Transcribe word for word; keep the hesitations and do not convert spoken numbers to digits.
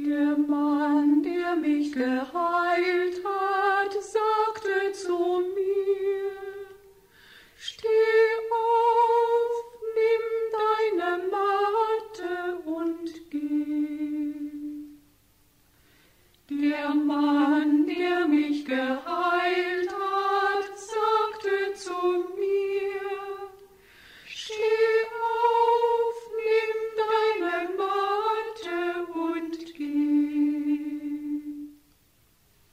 Der Mann, der mich geheilt hat, sagte zu mir: Steh auf, nimm deine Matte und geh. Der Mann, der mich geheilt